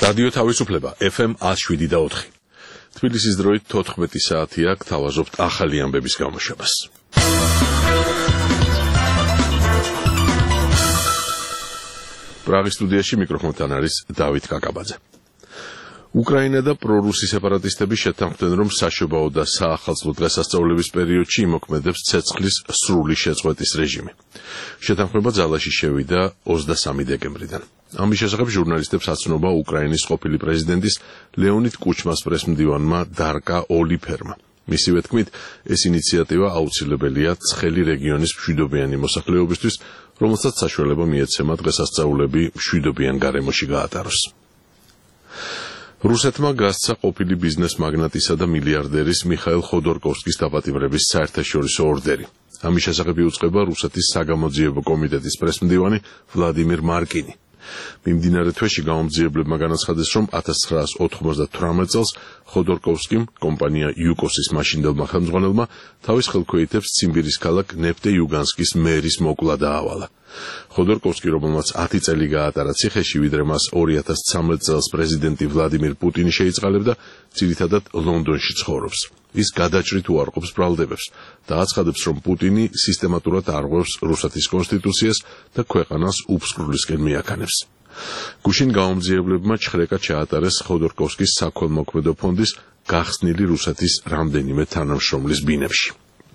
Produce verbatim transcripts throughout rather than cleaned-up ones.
რადიო თავისუფლება ეფ ემ one oh seven და four. თბილისის დროით თოთხმეტი საათია, გთავაზობთ ახალი ამბების გამოშვებას. პრაღის სტუდიაში მიკროფონთან არის დავით კაკაბაძე. უკრაინა და პრორუსი სეპარატისტები შეთანხმდნენ, რომ საშობაო და საახალწლო დღესასწაულების პერიოდში იმოქმედებს ცეცხლის სრული შეწყვეტის რეჟიმი. შეთანხმება ძალაში შევიდა ოცდასამი დეკემბრიდან. ამის შესახებ ჟურნალისტებს აცნობა უკრაინის ყოფილი პრეზიდენტის ლეონიდ კუჩმას პრესმდივანმა დარკა ოლიფერმა. მისივე თქმით, ეს ინიციატივა აუცილებელია ცხელი რეგიონის მშვიდობიანი მოსახლეობისთვის, რომელსაც საშუალება მიეცემა დღესასწაულები მშვიდობიან გარემოში გაატაროს. რუსეთმა გასცა ყოფილი ბიზნეს მაგნატისა და მილიარდერის მიხაილ ხოდორკოვსკის დაპატიმრების საერთაშორისო ორდერი. ამის შესახებ იუწყება რუსეთის საგამოძიებო კომიტეტის პრესმდივანი ვლადიმირ მარკინი. მიმდინარე თვეში გამომძიებლებმა განაცხადეს, რომ ათას ცხრაას ოთხმოცდათვრამეტ წელს ხოდორკოვსკიმ კომპანია იუკოსის მაშინდელმა ხელმძღვანელმა თავის ხელქვეითებს ციმბირის ქალაქ ნეფტე-იუგანსკის მერის მოკლა დაავალა. ხოდორკოვსკი, რომელმაც ათი წელი გაატარა ციხეში, ვიდრე მას ორი ათას ცხრამეტ წელს პრეზიდენტი ვლადიმირ პუტინი შეიწყალებდა, ძირითადად ლონდონში ცხოვრობს. ის გადაჭრით უარყოფს ბრალდებებს და აცხადებს, რომ პუტინი სისტემატურად არღვევს რუსეთის კონსტიტუციას და ქვეყანას უფსკრულისკენ მიაქანებს. გუშინ გამომძიებლებმა ჩხრეკა ჩაატარეს ხოდორკოვსკის საქველმოქმედო ფონდის გახსნილი რუსეთის რამდენიმე თანამშრომლის ბინებში.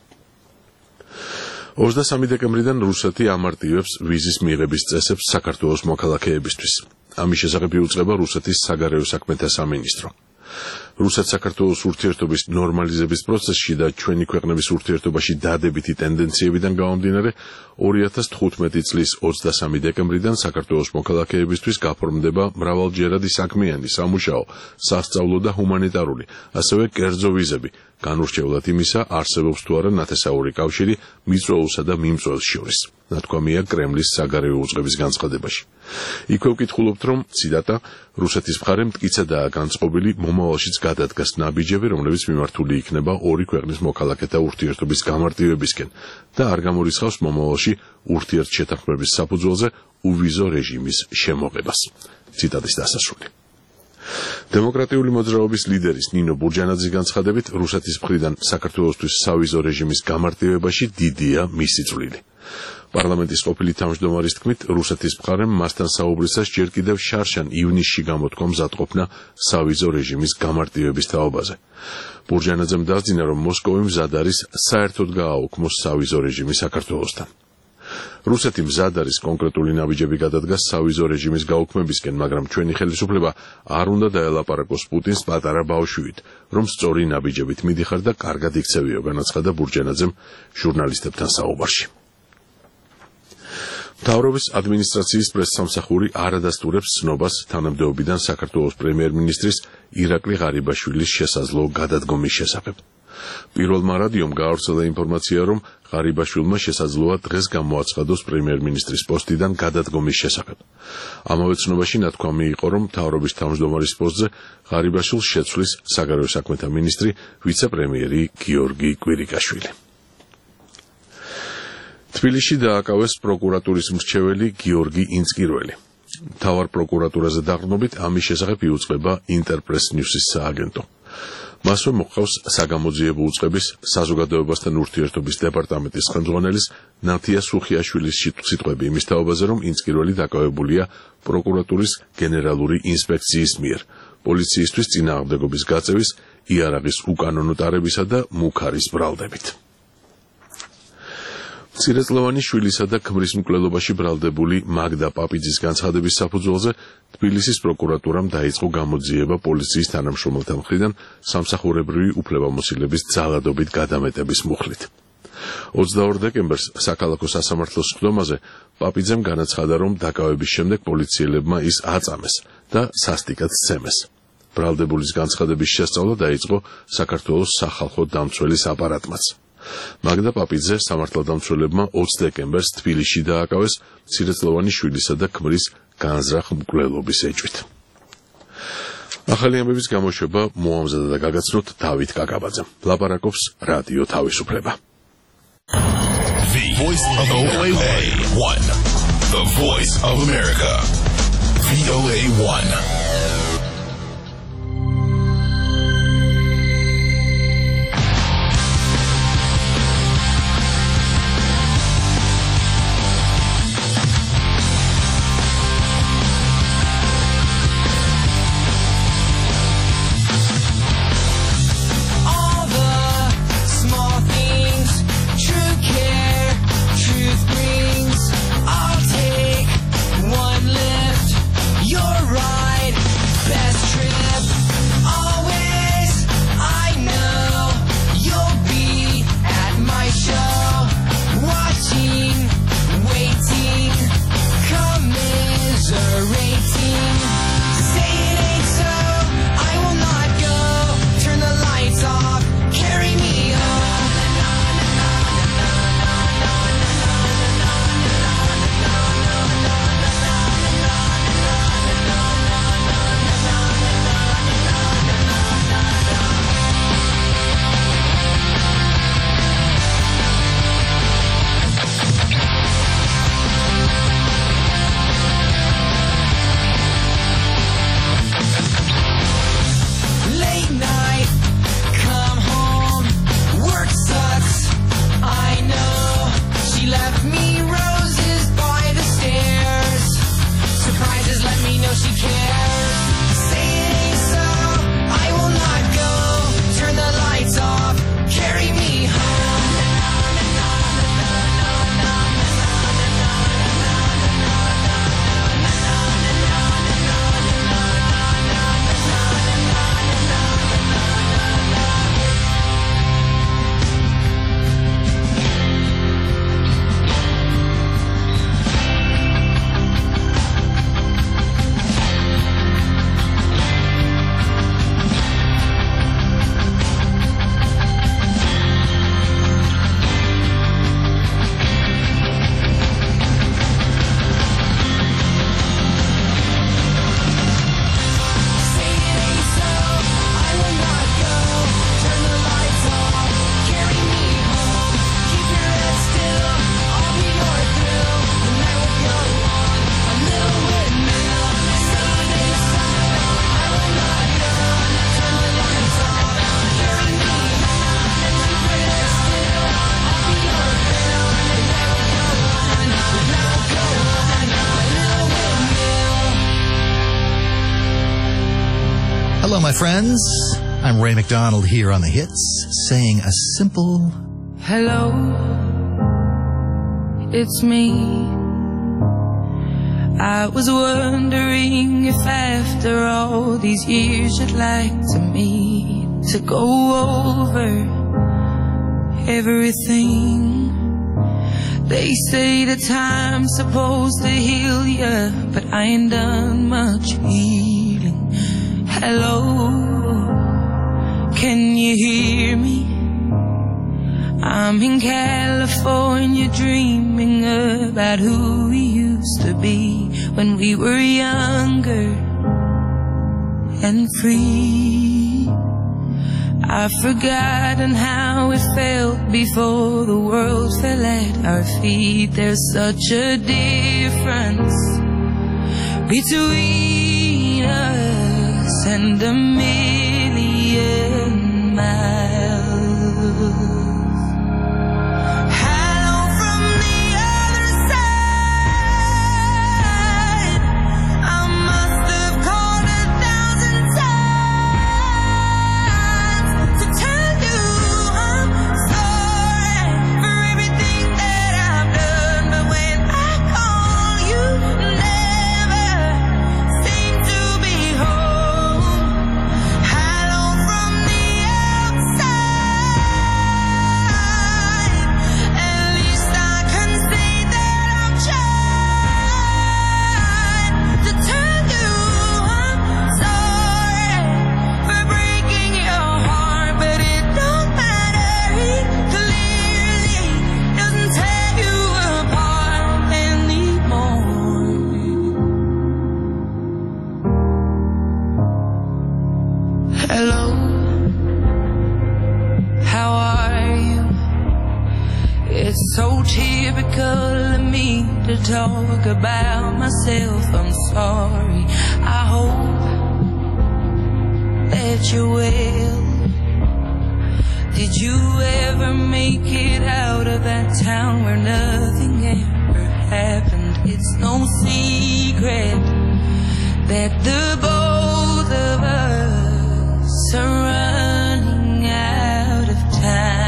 ოცდასამი დეკემბრიდან რუსეთი ამარტივებს ვიზის მიღების წესებს საქართველოს მოქალაქეებისთვის. ამის შესახებ იუწყება რუსეთის საგარეო საქმეთა სამინისტრო. რუსეთ-საქართველოს ურთიერთობის ნორმალიზების პროცესში და ჩვენი ქვეყნების ურთიერთობაში დადებითი ტენდენციებიდან გამომდინარე, ორი ათას თხუთმეტი წლის ოცდასამი დეკემბრიდან საქართველოს მოქალაქეებისთვის გაფორმდება მრავალჯერადი საქმიანი, სამუშაო, სასწავლო და ჰუმანიტარული, ასევე კერძო ვიზები, განურჩევლად იმისა, არსებობს თუ არა ნათესაური კავშირი მიწვეულსა და მიმწვეულს შორის. ნათქვამია კრემლის საგარეო უწყების განცხადებაში. იქვე ვკითხულობთ, რომ ციტატა რუსეთის მხარემ მტკიცადაა განწყობილი მომავალშიც გადადგას ნაბიჯები, რომლებიც მიმართული იქნება ორი ქვეყნის მოქალაქეთა ურთიერთობის გამარტივებისკენ და არ გამორიცხავს მომავალში ურთიერთშეთანხმების საფუძველზე უვიზო რეჟიმის შემოღებას. ციტატის დასასრული. დემოკრატიული მოძრაობის ლიდერის ნინო ბურჯანაძის განცხადებით, რუსეთის მხრიდან საქართველოსთვის სავიზო რეჟიმის გამარტივებაში დიდია მისი წვლილი. პარლამენტის ყოფილი თავმჯდომარის თქმით, რუსეთის მხარემ მასთან საუბრისას ჯერ კიდევ შარშან ივნისში გამოთქვა მზადყოფნა სავიზო რეჟიმის გამარტივების თაობაზე. ბურჯანაძემ დასძინა, რომ მოსკოვი მზად არის საერთოდ გააუქმოს სავიზო რეჟიმი საქართველოსთან. რუსეთი მზად არის კონკრეტული ნაბიჯები გადადგას სავიზო რეჟიმის გაუქმებისკენ, მაგრამ ჩვენი ხელისუფლება არ უნდა დაელაპარაკოს პუტინს პატარა ბავშვით, რომ სწორი ნაბიჯებით მიდიხარ და კარგად იქცევიო, განაცხადა ბურჯანაძემ ჟურნალისტებთან საუბარში. მთავრობის ადმინისტრაციის პრესსამსახური არ ადასტურებს ცნობას თანამდებობიდან საქართველოს პრემიერ-მინისტრის ირაკლი ღარიბაშვილის შესაძლო გადადგომის შესახებ. პირველმა რადიომ გაავრცელა ინფორმაცია, რომ ღარიბაშვილმა შესაძლოა დღეს გამოაცხადოს პრემიერ-მინისტრის პოსტიდან გადადგომის შესახებ. ამავე ცნობაში ნათქვამი იყო, რომ მთავრობის თავმჯდომარის პოსტზე ღარიბაშვილს შეცვლის საგარეო საქმეთა მინისტრი ვიცე-პრემიერი გიორგი კვირიკაშვილი. თბილისში დააკავეს პროკურატურის მრჩეველი გიორგი ინწკირველი. მთავარ პროკურატურაზე დაყრდნობით ამის შესახებ იუწყება ინტერპრეს ნიუსის სააგენტო. მასვე მოჰყავს საგამოძიებო უწყების საზოგადოებასთან ურთიერთობის დეპარტამენტის ხელმძღვანელის ნათია სუხიაშვილის სიტყვები იმის თაობაზე, რომ ინწკირველი დაკავებულია პროკურატურის გენერალური ინსპექციის მიერ პოლიციისთვის წინააღმდეგობის გაწევის, იარაღის უკანონო ტარებისა და მუქარის ბრალდებით. მცირეწლოვანი შვილისა და ქმრის მკვლელობაში ბრალდებული მაგდა პაპიძის განცხადების საფუძველზე თბილისის პროკურატურამ დაიწყო გამოძიება პოლიციის თანამშრომელთა მხრიდან სამსახურებრივი უფლებამოსილების ძალადობით გადამეტების მუხლით. ოცდაორ დეკემბერს საქალაქო სასამართლოს სხდომაზე პაპიძემ განაცხადა, რომ დაკავების შემდეგ პოლიციელებმა ის აწამეს და სასტიკად სცემეს. ბრალდებულის განცხადების შესწავლა დაიწყო საქართველოს სახალხო დამცველის აპარატმაც. მაგდა პაპიძე სამართალდამცველებმა ოცი დეკემბერს თბილისში დააკავეს მცირეწლოვანი შვილისა და ქმრის განზრახ მკვლელობის ეჭვით. ახალი ამბების გამოშვება მოამზადა და გაგაცნოთ დავით კაკაბაძემ. ლაპარაკობს რადიო თავისუფლება. The Voice of O A one. The Voice of America. V O A one. my friends. I'm Ray McDonald here on The Hits, saying a simple hello. It's me. I was wondering if after all these years you'd like to meet, to go over everything. They say the time's supposed to heal ya, but I ain't done much healing. Hello, can you hear me? I'm in California dreaming about who we used to be when we were younger and free. I've forgotten how it felt before the world fell at our feet. There's such a difference between us and a million miles. Talk about myself, I'm sorry. I hope that you're well. Did you ever make it out of that town where nothing ever happened? It's no secret that the both of us are running out of time.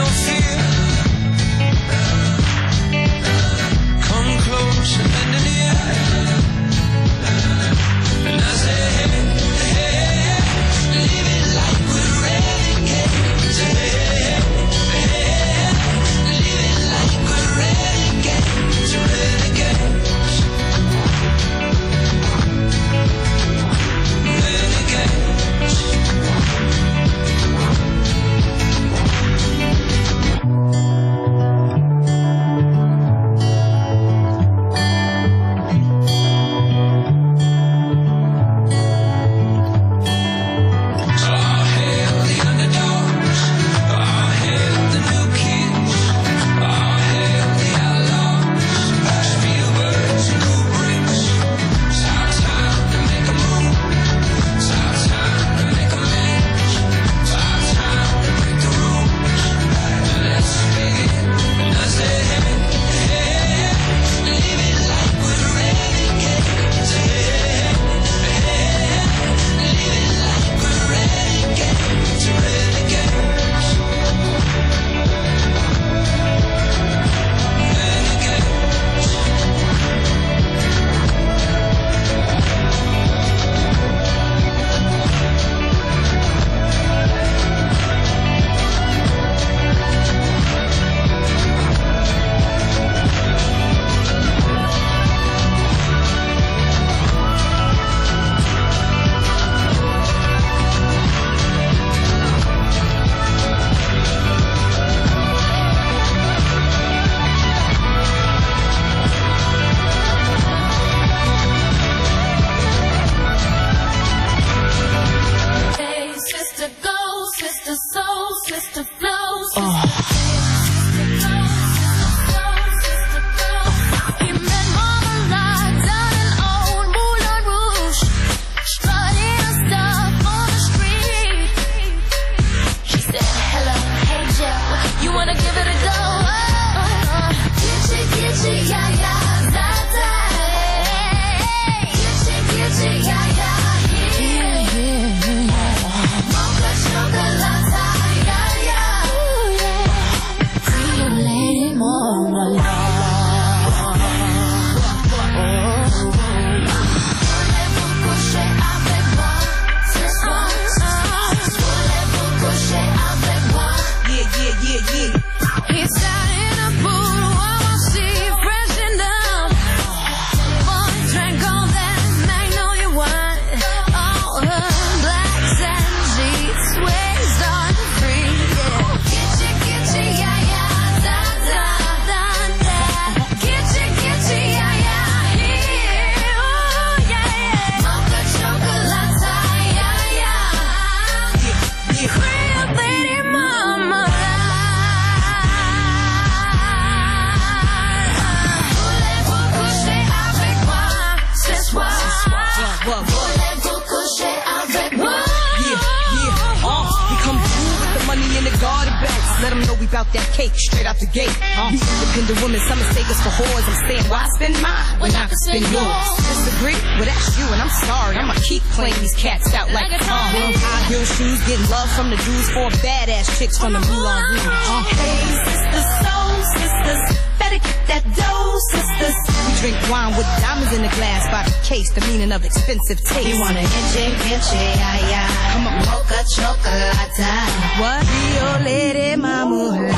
Let them know we bout that cake straight out the gate. Uh, we independent women, some mistake us for whores. I'm saying, why spend mine when I can spend yours? Disagree? Well, that's you, and I'm sorry. I'ma keep playing these cats out like a car. High heel shoes, getting love from the dudes, for badass chicks from the Moulin Rouge. Uh, hey, sisters, soul sisters, better get that dough, sisters. We drink wine with diamonds in the glass by the case, the meaning of expensive taste. You wanna inche, inche, ay, ay. Come on, mocha chocolate. What? Rio Lady Mama.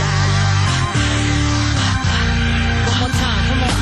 One more time, come on.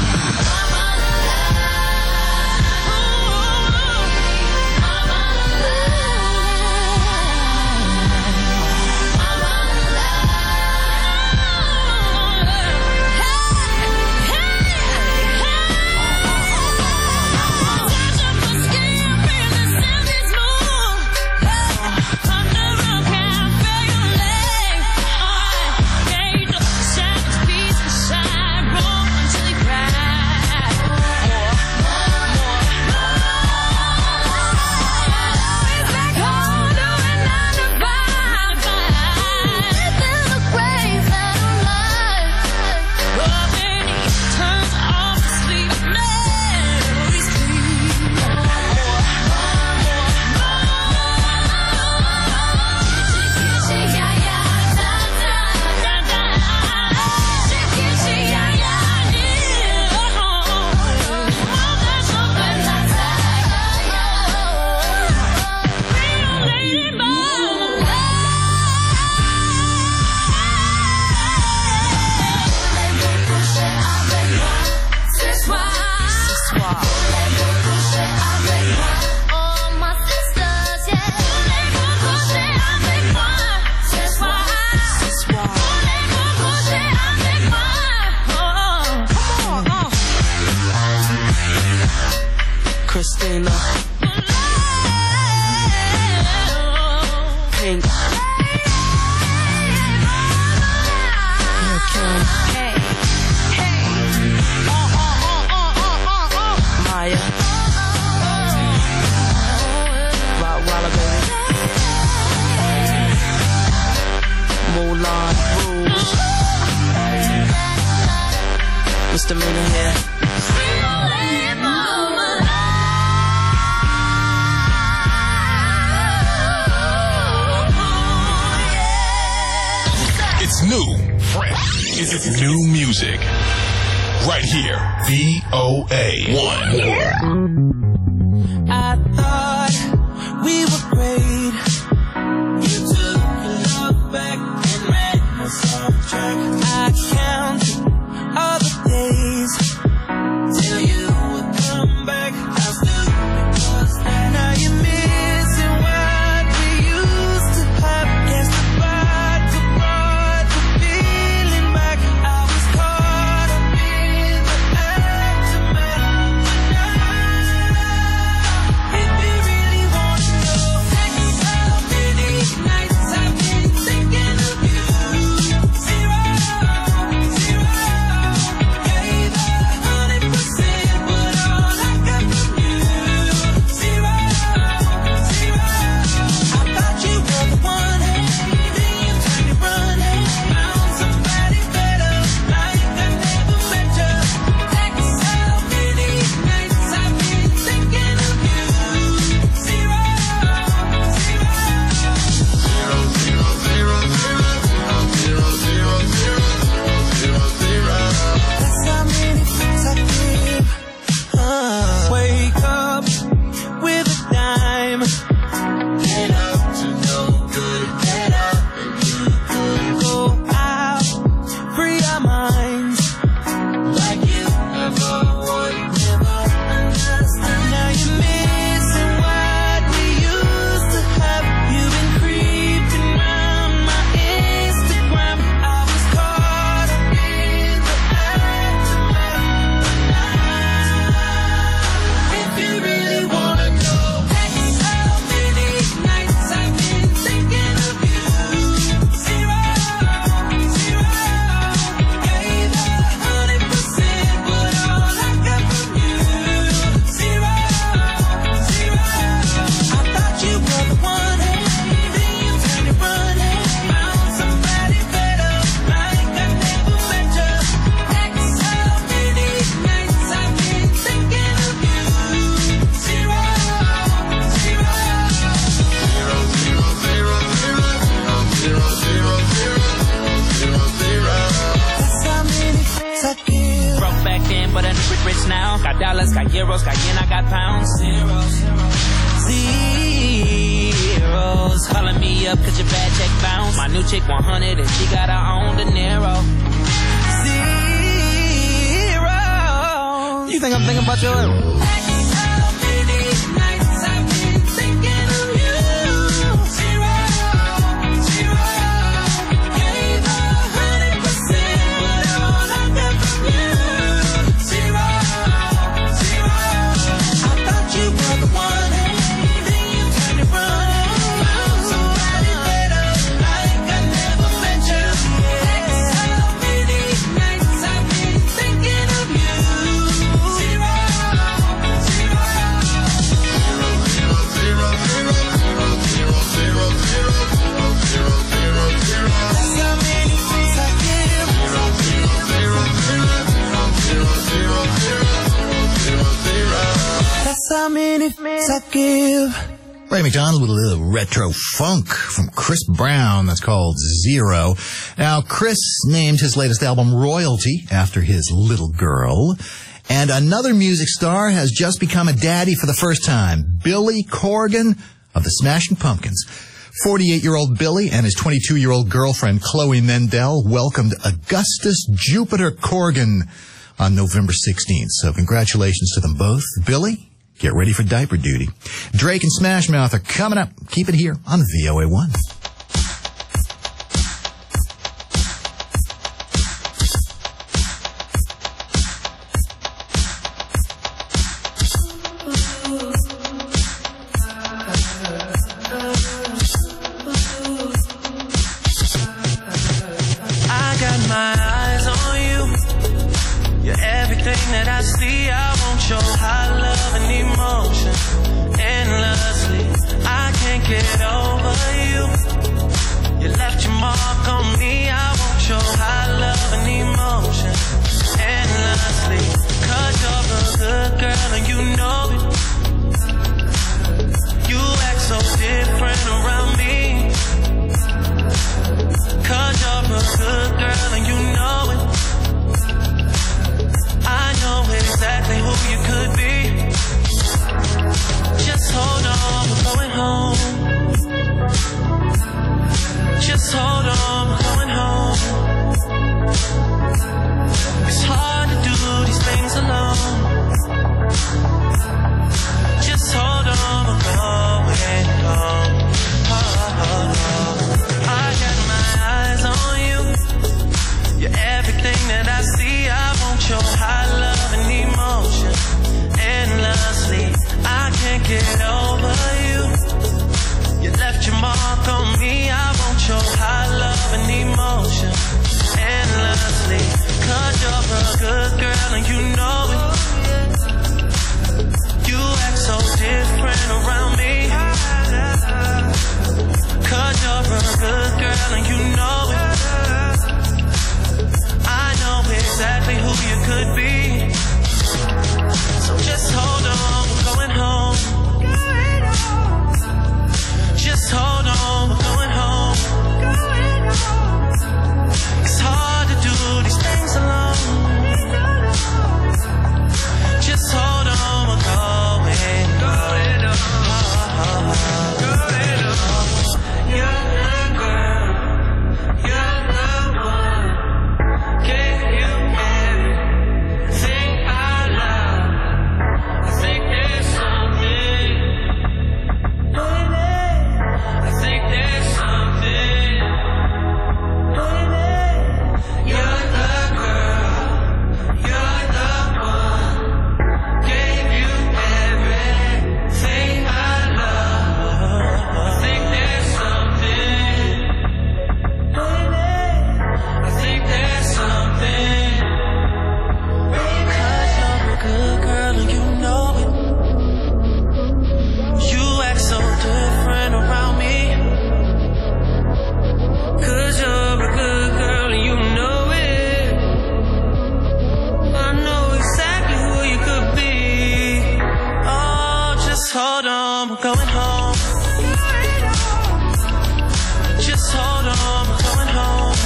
Moulin Rouge. What's the meaning here? It's new, fresh. It's new music. Right here. V O A one. I thought we were great. You took your love back and ran us off track. I counted all the days till you would come back. How stupid was that? Now you're missing what we used to have. Guess the vodka brought the feeling back. I was caught up in the aftermath. But now, if you really want to know, that's how many nights I've been thinking of you. Zero, zero, gave a hundred percent, but all I got from you. Zero, zero, I thought you were the one, then you turned and run, found somebody better, like I never met you. That's how many nights I've been thinking of you. Zero, that's how many fucks I give. Uh, wake up with a dime. Get up to no good. Get up and do good. Go out, free our minds. Like you never would, never understand. Now you're missing what we used to have. You've been creeping round my Instagram. I was caught up in the aftermath. If you really wanna know, that's how many nights I've been thinking of you. Zero, zero, gave a hundred percent, but all I got from you. Zero, zero, I thought you were the one, then you turned and run, found somebody better, like I never met you. That's how many nights I've been thinking of you. Zero, zero, that's how many fucks I give. Broke back then, but I'm rich, rich now. Got dollars, got euros, got yen, I got pounds. Zeros, zeros. Calling me up cause your bad check bounced. My new chick one hundred and she got her own De Niro. Zero. You think I'm thinking about your... That's how many nights I've been thinking of you. Zero, zero, gave a hundred percent, but all I got from you. Zero, zero, I thought you were the one, then you turned and run, found somebody better, like I never met you. That's how many nights I've been thinking of you. Zero, zero, that's how many things I give. That's how many things I give. Ray McDonald with a little retro funk from Chris Brown. That's called Zero. Now, Chris named his latest album Royalty after his little girl. And another music star has just become a daddy for the first time. Billy Corgan of the Smashing Pumpkins. forty-eight-year-old Billy and his twenty-two-year-old girlfriend Chloe Mendel welcomed Augustus Jupiter Corgan on November sixteenth. So congratulations to them both. Billy, get ready for diaper duty. Drake and Smash Mouth are coming up. Keep it here on V O A one. I got my eyes on you. You're everything that I see. I want your high love and emotion endlessly. I can't get over you. You left your mark on me. I won't show high love and emotion endlessly. Cause you're a good girl and you know it. You act so different around me. Cause you're a good girl and you know it. I know exactly who you could be. Just hold on, we're going home. Just hold on, we're going home. It's hard to do these things alone. Just hold on, we're going home. Oh, oh, oh. I got my eyes on you. You're everything that I see. I want your high love and emotion endlessly. I can't get over you. You left your mark on me. I want your high love and emotion endlessly. Cause you're a good girl and you know it. You act so different around me. Cause you're a good girl and you know it. I know exactly who you could be. So just hold on, we're going home. Just hold on, we're going home. It's hard to do these things alone. Just hold on, we're going home. You're the girl, you're the one. Gave you everything I love. I think there's something, baby. I think there's something, baby. You're the girl, you're the one. Gave you everything I love. I think there's something, baby. I think there's something, baby. Cause you're a good girl and you know it. You act so different around me. Cause you're a good girl and you know it. I know exactly who you could be. Oh, just hold on, we're going home. Just hold on, we're going home.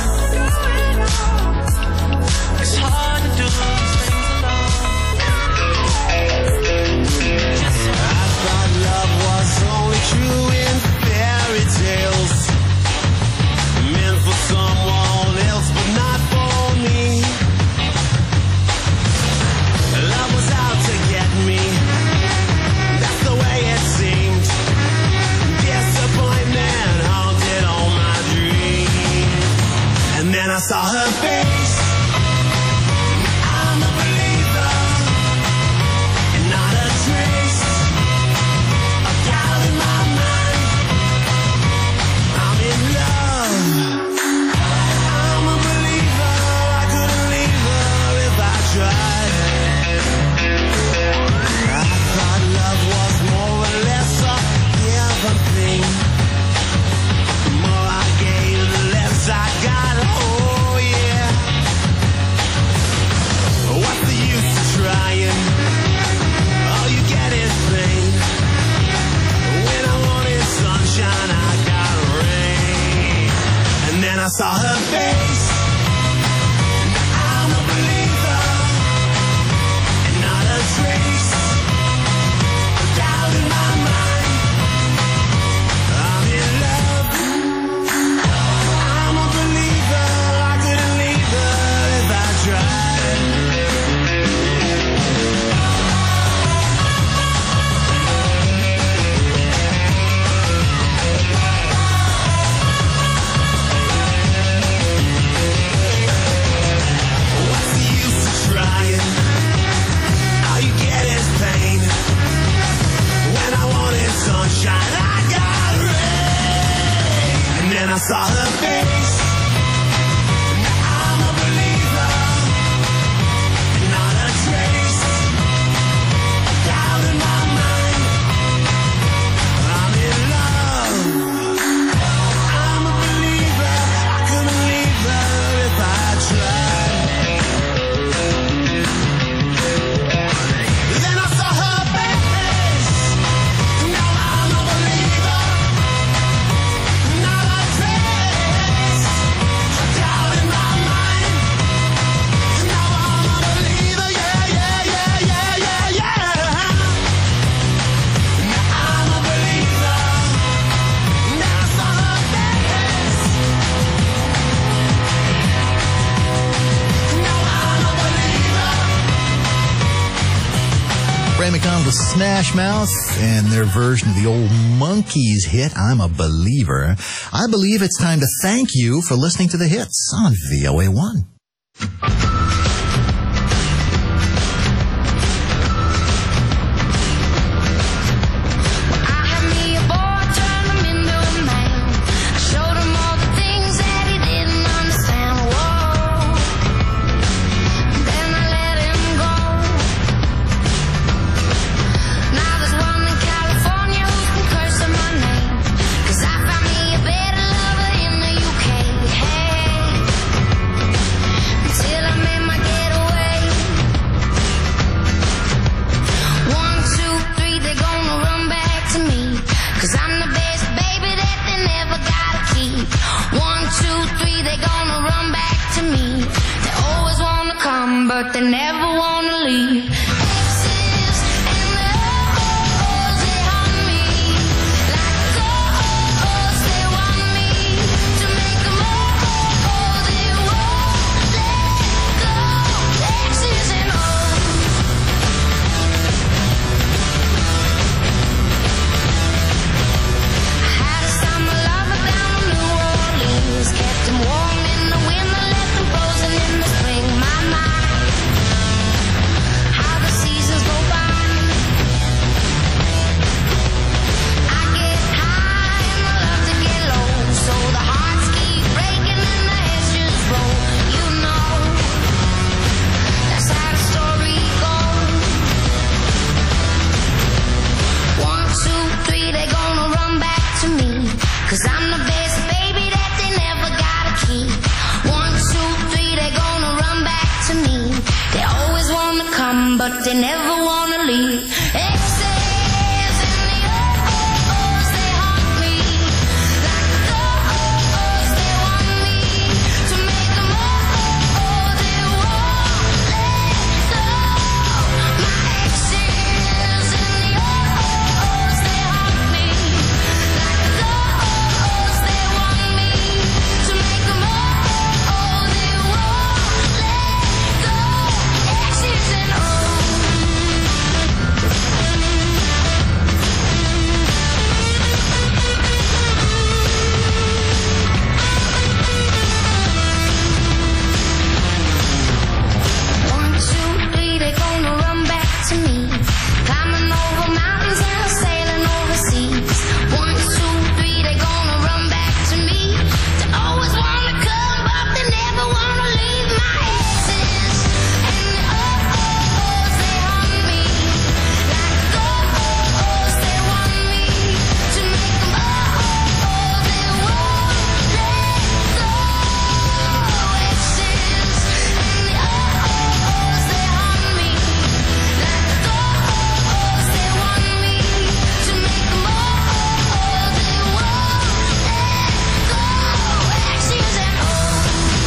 It's hard to do these things alone. Just I thought love was only true in fairy tales, meant for someone else but not for me. Love was out to get me, that's the way it seemed. Disappointment haunted all my dreams. And then I saw her face. I'm a believer, and not a trace of doubt in my mind. I'm in love. I'm a believer. I couldn't leave her if I tried. I thought love was more or less a given thing. The more I gave, the less I got. Oh yeah. What's the use of trying? All you get is pain. When I wanted sunshine, I got rain. And then I saw her face. I'm a believer, and not a trace of doubt in my mind. I'm in love. I'm a believer. I couldn't leave her if I tried. the Smash Mouth and their version of the old Monkees hit, I'm a Believer. I believe it's time to thank you for listening to the hits on V O A one. But they never wanna leave. Exes and the O's, they haunt me like ghosts. They want me to make them all. They won't let go. Exes and O's. I had a summer lover down in New Orleans, kept him warm in the winter, left him frozen in the spring. My mind. Cause I'm the best baby that they never gotta keep. One, two, three, they gonna run back to me. They always wanna come, but they never wanna leave. Exes and the O's, they haunt me like ghosts. They want me to make them all. They won't let go. My exes and the O's, they haunt me like ghosts. They want me to make them all. They won't let go. Exes and O's. One, two, three, they gonna run back to me. Climbing over mountains and sailing overseas. One, two, three, they gonna run back to me. They always wanna come, but they never wanna leave. My exes and the O's, they haunt me like ghosts. They want me to make them all. They won't let go. Exes and the O's, they haunt me like ghosts. They want me to make them all. They won't let go. Exes and O's.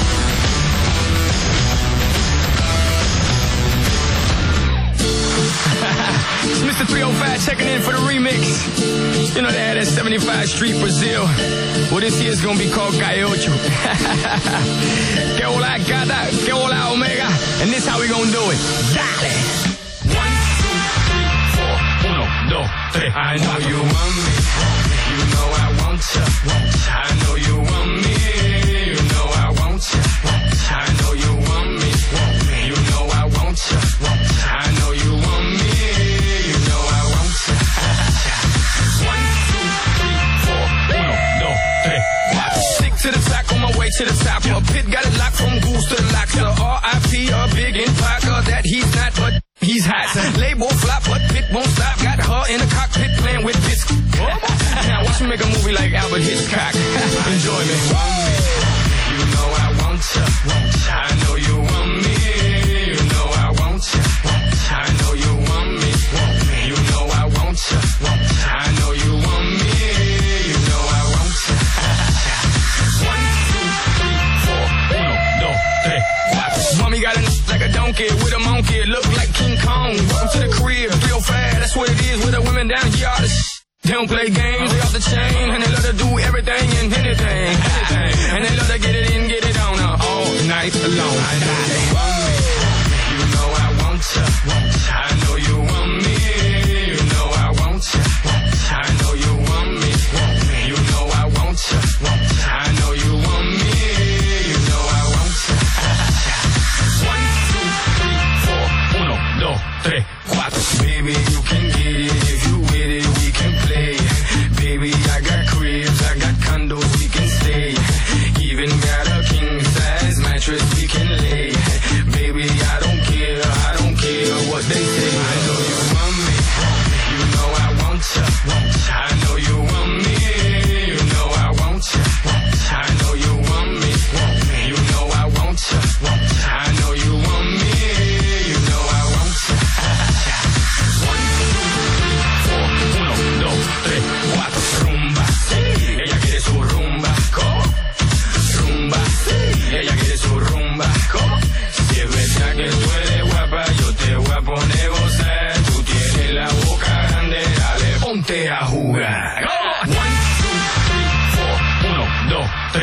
It's Mister three oh five checking in for the remix. You know they had that seventy-five Street Brazil. Well, this year's gonna be called Calle Ocho. Que hola gata, que hola omega. And this how we gonna do it. Dale. One, two, three, four. Uno, dos, tres. I know you want me. You know I want ya. I know you want me. You know I want ya. I know you want me. You know I want ya. I know you want me. You know I want ya. One, two, three, four. Uno, dos, tres, cuatro. Stick to the top, on my way to the top. A pit got it locked from goose to the locks. The R I P, a big in Parker that he's not, but he's hot. Label flop, but pit won't stop. Got her in the cockpit playing with biscuits. Now watch me make a movie like Albert Hitchcock. Enjoy me. You know I want ya. I know you want me. You know I want ya. I know you want me. You know I want ya. I know you want me. You know I want ya. One, two, three, four. Uno, dos, tres, cuatro. Mommy got a like a donkey with a monkey. Look like King Kong. Welcome to the crib. three oh five, that's what it is with the women down here. All the sh- They don't play games, they off the chain, and they love to do everything and anything, anything. And they love to get it in, get it on uh, all night long. I know you want me, you know I want ya. I know you want me,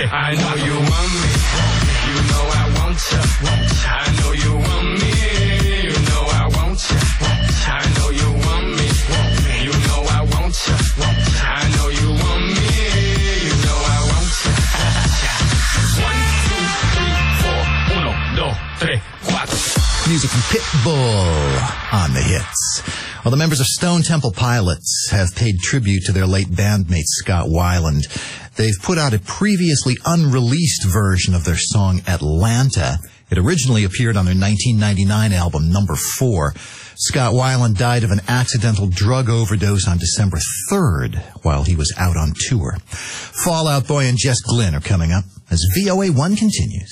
I know you want me. You know I want you. I know you want me. You know I want you. I know you want me. You know I want you. I know you want me. You know I want you. One, two, three, four. Uno, dos, tres, cuatro. Music from Pitbull on the hits. Well, the members of Stone Temple Pilots have paid tribute to their late bandmate Scott Weiland. They've put out a previously unreleased version of their song Atlanta. It originally appeared on their nineteen ninety-nine album Number Four. Scott Weiland died of an accidental drug overdose on December third while he was out on tour. Fall Out Boy and Jess Glynn are coming up as V O A one continues.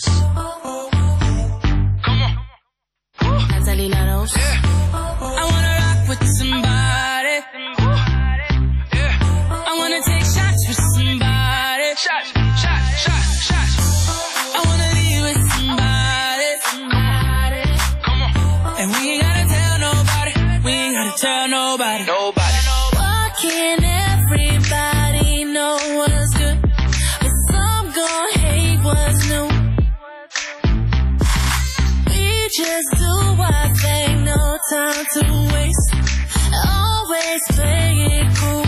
I wanna rock with somebody. I wanna take shots with somebody. Shots, shots, shots, shots. I wanna leave with somebody. Come on. And we ain't gotta tell nobody. We ain't gotta tell nobody. Nobody. Why can't everybody know what's good, but some gon' hate what's new? We just do our thing, no time to waste. Always play it cool.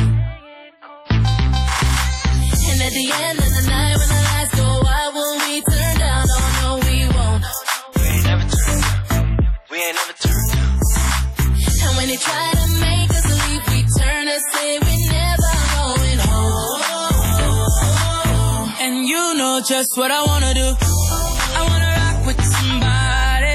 And at the end of the night, when the lights go out, will we turn down? Oh no, we won't. We ain't never turned down. We ain't never turned down. And when they try to make us leave, we turn and say we never going home. And you know just what I wanna do. I wanna rock with somebody.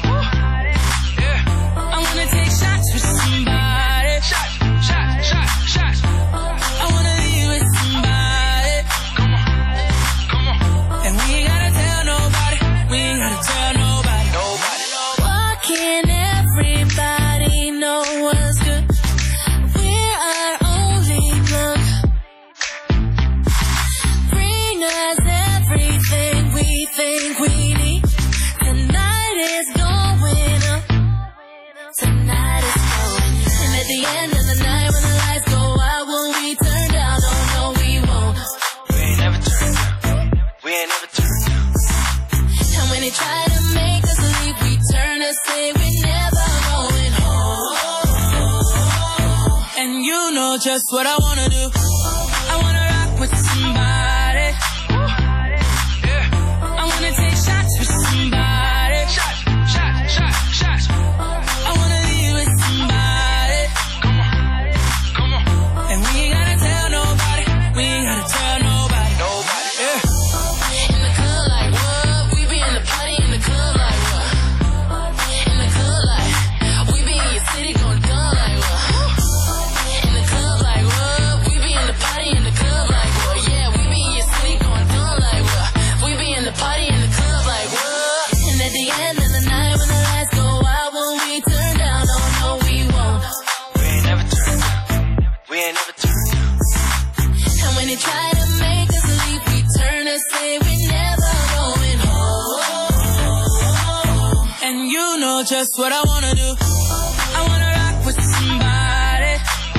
I wanna take shots with somebody. Shots, shots, shots, shots. I wanna leave with somebody. Come on, come on. And we ain't gotta tell nobody. We ain't gotta tell nobody. Nobody. Why can't everybody know what's good? We're our only plug. Bring us everything we think we need. Tonight is going up. Tonight is going. And at the end of the night, when the lights go out, will we turn down? Oh no, we won't. We ain't never turned down. We ain't never turned down. And when they try to make us leave, we turn and say we're never going home. And you know just what I wanna do. I wanna rock with somebody. I wanna take shots with somebody. Shots, shots, shots, shots. I wanna leave with somebody. Come on, come on. And we ain't gotta tell nobody. We ain't gotta tell nobody. Nobody. Yeah. In the club like what? We be in the party in the club like what? In the club like we be in your city going dumb like what? In the club like what? We be in the party in the club like what? Yeah, we be in your city going dumb like what? We be in the party in the club like what? And at the end of the night when the lights go out, will we turn down? Oh no, we won't. We ain't never turned down. We ain't never turned down. And when they try to make us leave, we turn and say we're never going home. And you know just what I wanna do. I wanna rock with somebody.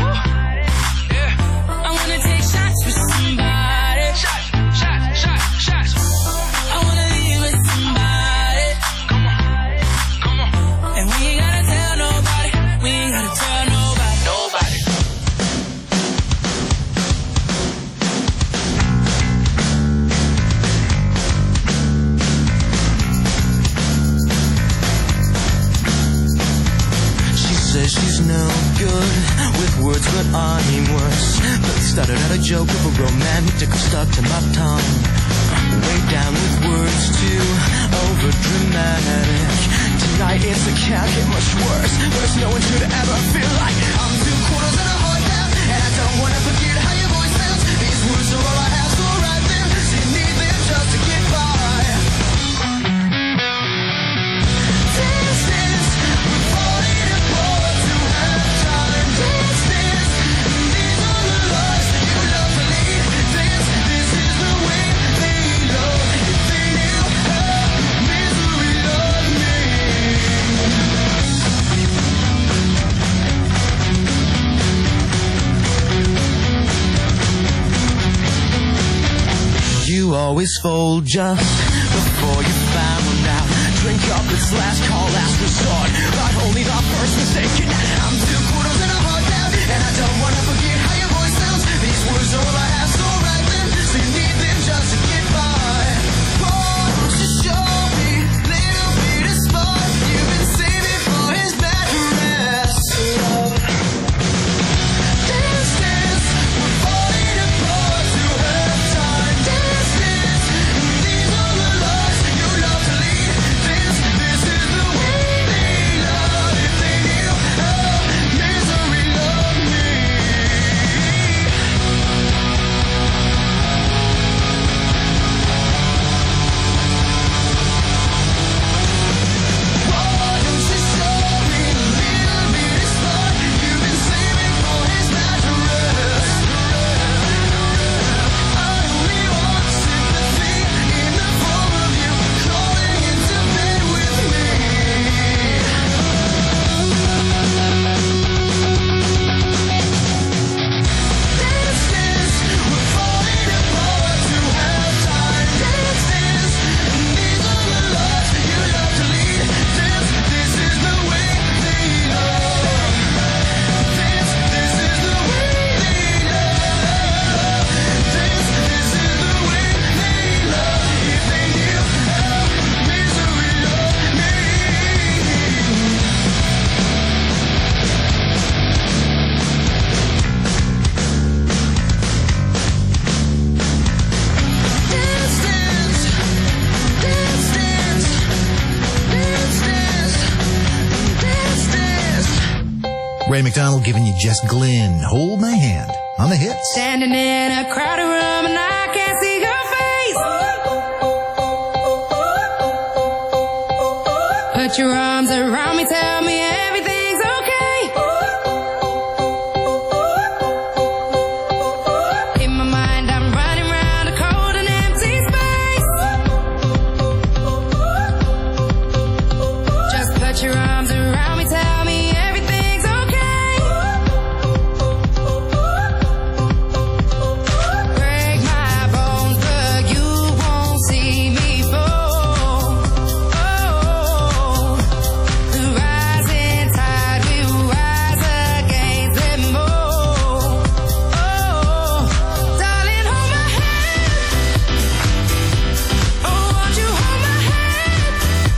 I wanna take shots with somebody. Shots, shots, shots, shots. I wanna leave with somebody. Come on, come on. And we ain't gotta tell nobody. We ain't gotta tell nobody. Nobody. She says she's no good with words, but I'm worse. But it started out a joke of a romantic stuck to my tongue. Way down with words too over dramatic. Tonight it's a can't get much worse. Worse, no one should ever feel like I'm two quarters and a heart down. And I don't wanna forget how your voice sounds. These words are all I have, so write them. So you need them just to get by. This is we're falling apart to have time. This is these are the lies that you love to lead. This this is the way they love. If they knew how misery loved me. always fold just before you found out. Drink up, it's last call, last resort, but only the first mistake. And I'm two quarters and a heart down, and I don't wanna forget how your voice sounds. These words are all I have, so write them, so you need them just to get by. Won't you show me little bit of spark you've been saving for his mattress? Dance, dance, we're falling apart to have time. Dance, dance, these are the lies you love to lead. This, this is the way they love. If they knew how misery loved me. Why don't you show me a little bit of spark you've been saving for his mattress? I only want sympathy in the form of you crawling into bed with me. Dance, dance, we're falling apart to have time. Dance, dance, these are the lies you love to lead. Dance, this is the way they love. Dance, this is the way they love. Dance, this is the way they love. If they knew how misery loved me. Dance, dance, dance, dance, dance, dance, dance, dance. Ray McDonald giving you Jess Glynn, Hold My Hand, on the hits. Standing in a crowded room and I can't see your face. Put your arms around me, tell me everything's okay. In my mind I'm running round a cold and empty space. Just put your arms around me, tell me everything's okay. Break my bones, but you won't see me fall. Oh, the rising tide will rise against them all. Oh, darling, hold my hand. Oh, won't you hold my hand?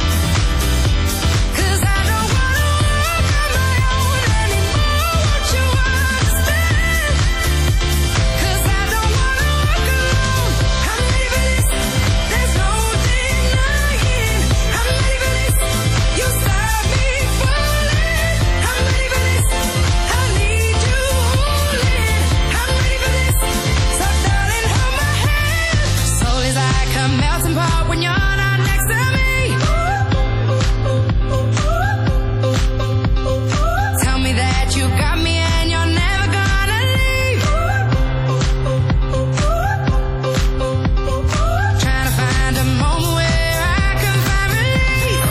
'Cause I don't wanna walk on my own anymore. Won't you understand? 'Cause I don't wanna walk alone. I'm ready for this. There's no denying. I'm ready for this. You stop me falling. I'm ready for this. I need you holding. I'm ready for this. So darling, hold my hand. Soul is like a melting pot when you're not next to me. Tell me that you got me and you're never gonna leave. Trying to find a moment where I can find relief.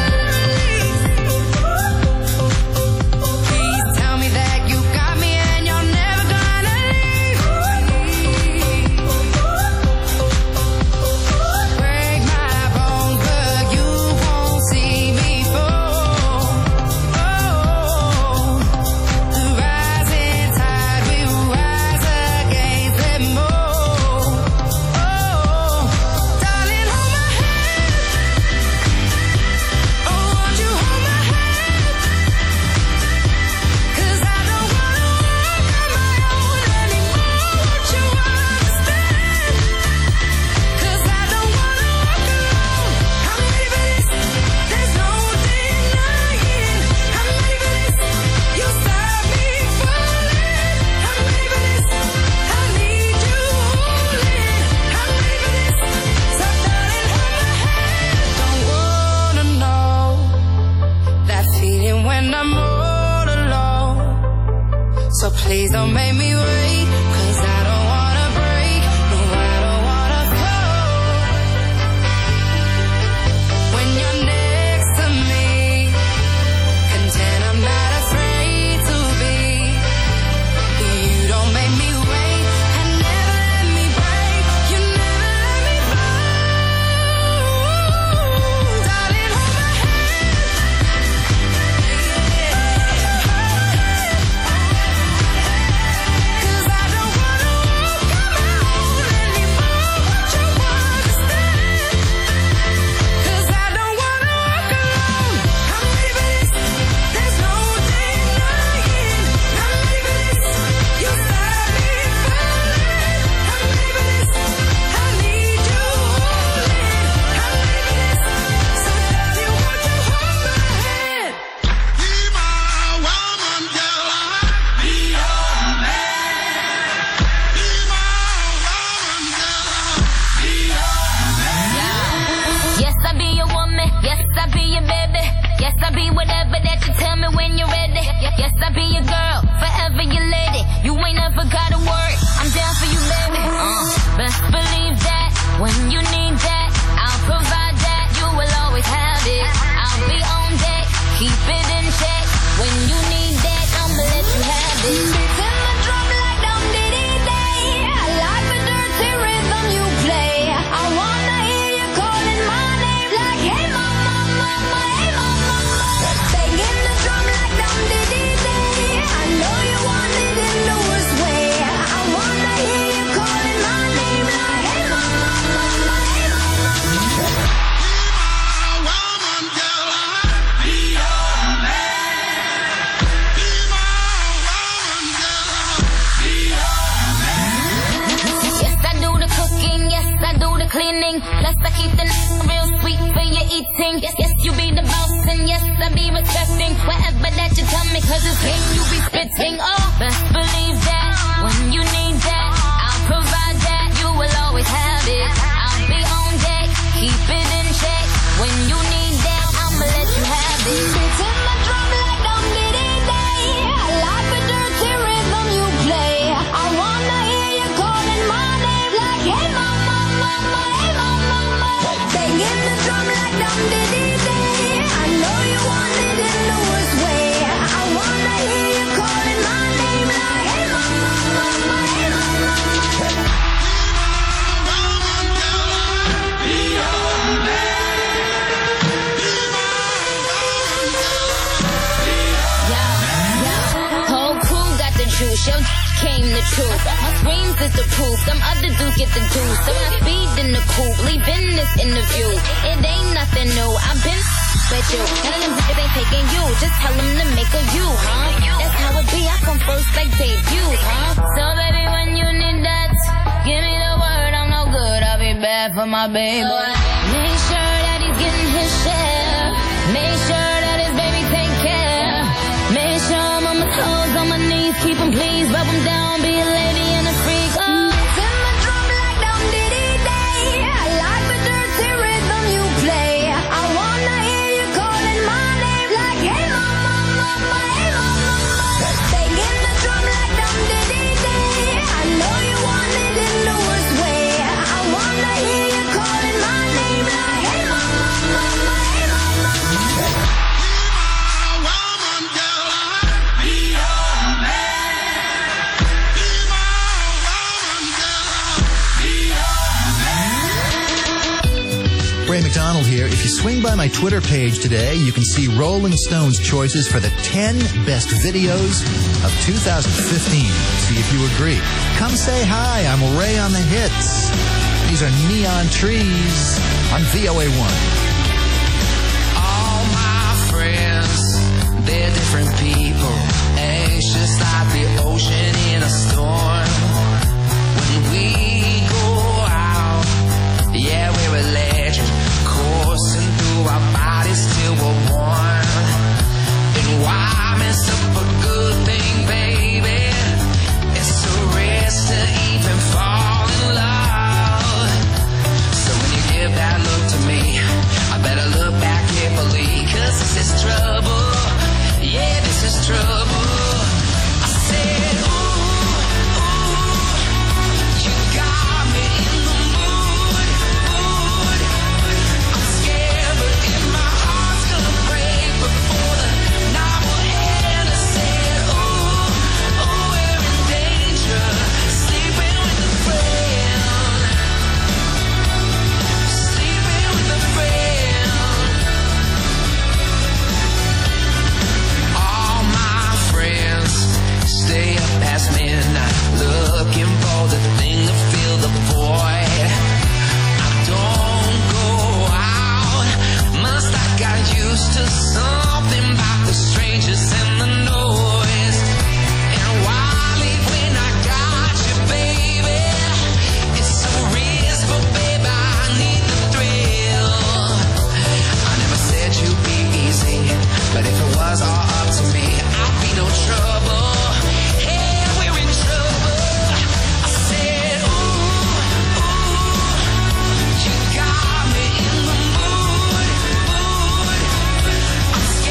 Please tell me that you got me and you're never gonna leave. Break my bones, but you won't see me fall. Oh, the rising tide will rise against them all. Oh, darling, hold my hand. Oh, won't you hold my hand? 'Cause I don't wanna walk on my own anymore. Won't you understand? 'Cause I don't wanna walk alone. I'm ready for this. There's no denying. I'm ready for this. You stop me falling. I'm ready for this. I need you holding. I'm ready for this. So darling, hold my hand. Don't wanna know that feeling when I'm all alone. So please don't make me wait, 'cause I don't wanna break. No, I don't wanna fall. When you're next to me, content I'm not afraid to be. You don't make me wait and never let me break. You never let me fall. I be whatever that you tell me when you're ready. Yes, I be your girl, forever your lady. You ain't never gotta worry, I'm down for you, baby. Uh, best believe that when you need that, I'll provide that. You will always have it. I'll be on deck, keep it in check. When you need that, I'ma let you have it. Beats in my drum like dum diddy day. I like the dirty rhythm you play. I wanna hear you calling my name like, hey mama, mama, hey mama, mama. Banging the drum like dum diddy day. I know you want it in the worst way. I wanna hear you calling my name like, hey mama, mama, hey mama. Cleaning, plus I keep the n- real sweet for your eating. Yes, yes, you be the boss, and yes, I be respecting whatever that you tell me, cause it's game you be spitting. Oh, best believe that when you need that, I'll provide that. You will always have it. I'll be on deck, keep it in check. When you need that, I'ma let you have it. Beats in my drum like dum diddy day. I like the dirty rhythm you play. I wanna hear you calling my name like, hey mama, mama, hey mama, mama. Banging the drum like dum diddy day. I know you want it in the worst way. I wanna hear you calling my name like, hey mama, mama, hey mama, mama. Whole crew got the juice, yo came the truth. My screams is the proof, them other dudes get the juice. So I speed in the coupe, leaving this interview. It ain't nothing new, I've been with you. None of them bitches ain't taking you, just tell them to make a you, huh? That's how it be, I come first like debuts, huh? So baby, when you need that, give me the word, I'm no good, I'll be bad for my baby. Make sure that he's getting his share. Make sure that his baby take care. Make sure I'm on my toes, on my knees, keep him please, rub him down, be a lady and a freak. Oh, it's in my drum like dum diddy day. I like the dirty rhythm you play. I wanna hear you calling my name like, hey mama, mama, hey mama, mama. Banging the drum like dum diddy day. I know you want it in the worst way. I wanna hear you calling my name like, hey mama, mama, hey mama, mama. Ray McDonald here. If you swing by my Twitter page today, you can see Rolling Stone's choices for the ten best videos of two thousand fifteen. See if you agree. Come say hi. I'm Ray on the Hits. These are Neon Trees on V O A one. All my friends, they're different people, anxious like the ocean in a storm. When we go out, yeah, we're electric, coursing through our bodies till we're warm. And why mess up a good thing, baby? It's a risk to even fall in love. So when you give that look to me, I better look back carefully, cause this is trouble. Yeah, this is trouble. I said, ooh, ooh, you got me in the mood, mood. I'm scared, but if my heart's gonna break before the night will end. I said, ooh, ooh, we're in danger, sleeping with a friend, sleeping with a friend. All my friends stay up past midnight, looking for the thing to fill the void. I don't go out, must I got used to something about the strangers and the noise. And why leave when I got you, baby? It's a risk, but baby, I need the thrill. I never said you'd be easy, but if it was all up to me, I'd be no trouble. Hey, we're in trouble. I said, ooh, ooh, you got me in the mood, mood. I'm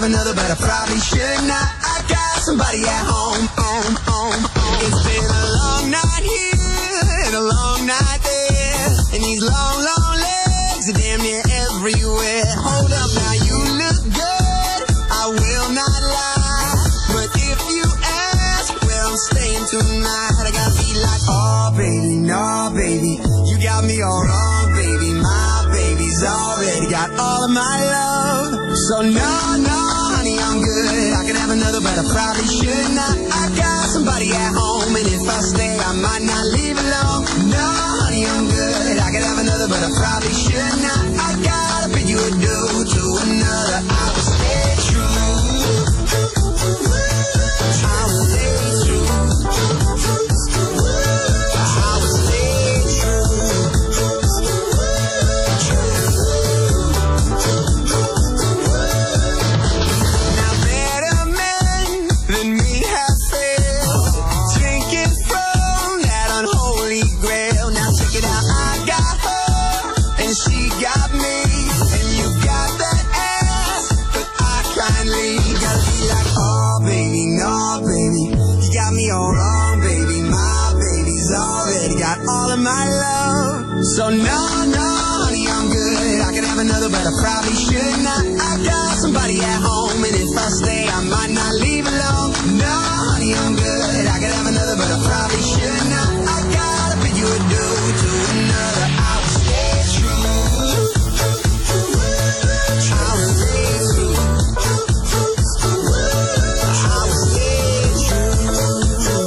have another, but I probably should not. I got somebody at home, home, home, home. It's been a long night here and a long night there, and these long, long legs are damn near everywhere. Hold up now, you look good, I will not lie, but if you ask where I'm staying tonight, I gotta be like, oh baby, no baby, you got me all wrong, baby. My baby's already got all of my love, so no, no, honey, I'm good. I could have another, but I probably should not. I got somebody at home, and if I stay, I might not leave alone. No, honey, I'm good. I could have another, but I probably should not. I gotta bid you adieu to another. I will stay true. I will stay true. I will stay true. Now better men than me have failed, drinking from that unholy grail. Now check it out, I got her and she got me, and you got that ass, but I kindly gotta be like, oh baby, no baby, you got me all wrong, baby. My baby's already got all of my love, so no, no, honey, I'm good. I could have another, but I probably should not. I got somebody at home, and if I stay, I might not leave alone. No, honey, I'm good. I could have another, but I probably should not. I gotta bid you adieu to another. I will stay true. I will stay true. I will stay true.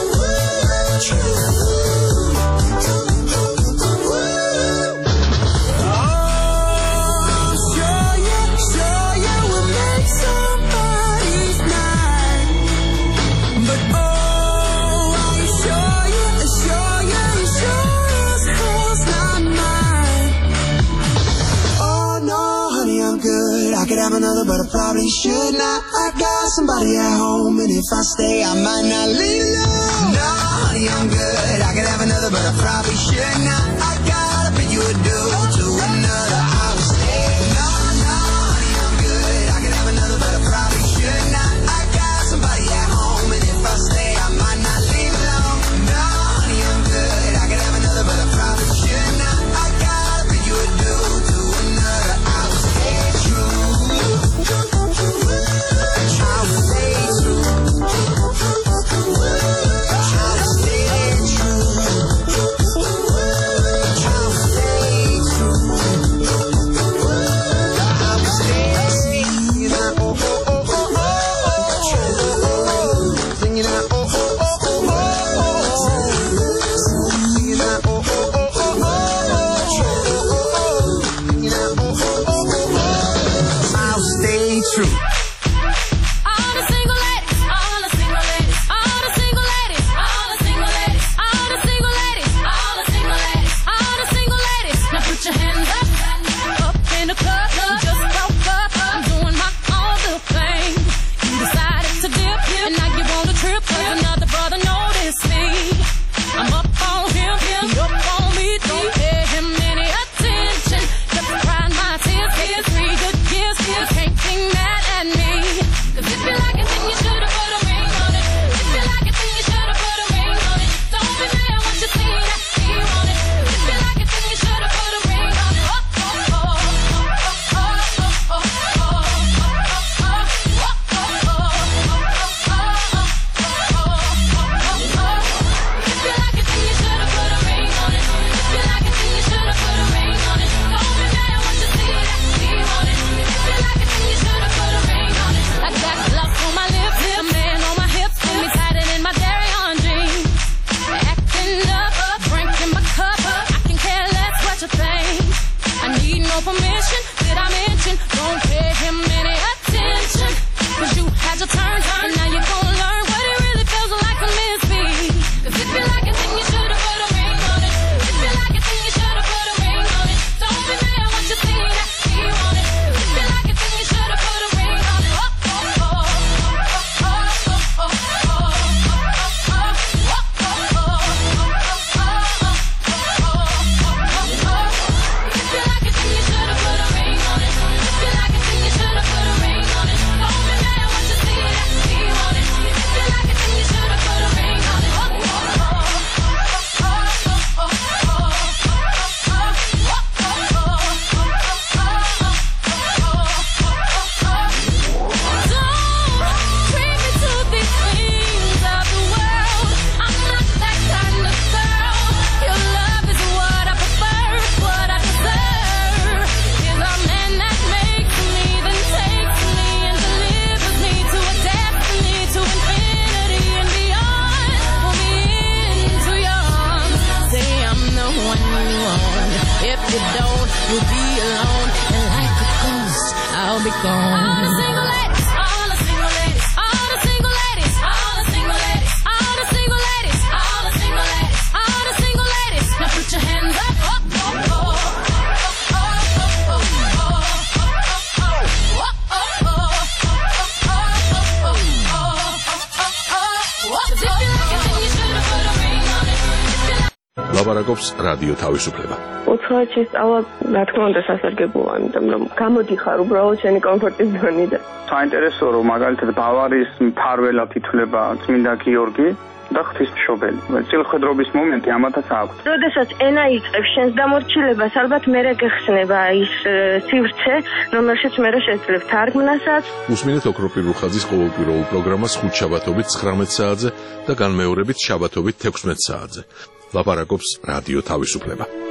Oh, sure you, sure you will make somebody's night. But oh, are you sure you, sure you, sure as hell's not mine. Oh no, honey, I'm good. I could have another, but I probably should not. I got somebody at home, and if I stay, I might not leave alone. No, honey, I'm good. I could have another, but I probably should not. I gotta bid you adieu to another. I will stay. No, no, honey, I'm good. I could have another, but I probably should not. I got somebody at home, and if I stay, I might not leave alone. No, honey, I'm good. I could have another, but I probably should not. I gotta bid you adieu to another. I will stay true. I will stay true. I will stay true. I will stay true. I will stay singing out, oh, oh, oh, oh, oh, oh. Singing out, oh, oh, oh, oh, oh. Singing out, oh, oh, oh, oh, oh. Singing out, oh, oh, oh, oh, oh. I'll stay true. All the single ladies, all the single ladies, all the single ladies, all the single ladies, all the single ladies, all the single ladies, all the single ladies. Now put your hands up, up in the club. You just woke up, I'm doing my own little thing. You decided to dip, and now you want a trip, 'cause another brother noticed me. I'm up on him, he up on me. Don't pay him any attention. Just crying my tears, tears, three good years, you can't be mad at me. 'Cause if you like it, then you should've put a ring on it. If you like it, then you should've put a ring on it. Don't be mad once you see that he want it. If you like it, then you should've put a ring on it. Oh, oh, oh, oh, oh, oh, oh, oh, oh, oh, oh, oh, oh. If you like it, then you should've put a ring on it. If you like it, then you should've put a ring on it. Don't be mad once you see that he want it. If you like it, then you should've put a ring on it. I got gloves on my lips, a man on my hips, and me tighter than my dairy on jeans. Acting up, drinking my cup, I can care less what you think. I need no permission, did I mention? Don't pay him any attention, 'cause you had your turn, and now you're gonna learn what it really feels like to miss me. 'Cause if you like it, then you should've put a ring on it. If you like it, then you should've put a ring on it. Don't be mad once you see that he want it. If you like it, then you should've put a ring on it. Oh, oh, oh, oh, oh, oh, oh, oh, If you like it, then you should've put a ring on it. If you like it, then you should've put a ring on it. Don't be gone. All the single ladies, all the single ladies, all the single ladies, all the single ladies, all the single ladies, all the single ladies, all the single ladies. Now put your hands up. Oh, oh, oh. ლაპარაკობს რადიო თავისუფლება. უცხოეთში სწავლა, რა თქმა უნდა, სასარგებლოა, იმიტომ რომ გამოდიხარ უბრალოდ შენი კომფორტის ზონიდან. საინტერესოა, რომ მაგალითად ბავარიის მფარველად ითვლება წმინდა გიორგი და ღვთისმშობელი. წილხედრობის მომენტი ამათაც აქვს. როდესაც ენა იწყებს შენს დამორჩილებას, ალბათ მერე გეხსნება ის სივრცე, რომელშიც მერე შეძლებ თარგმნასაც. უსმინეთ ოქროპირ რუხაძის ყოველკვირეულ პროგრამას ხუთშაბათობით ცხრამეტ საათზე და განმეორებით შაბათობით თექვსმეტ საათზე. ლაპარაკობს რადიო თავისუფლება.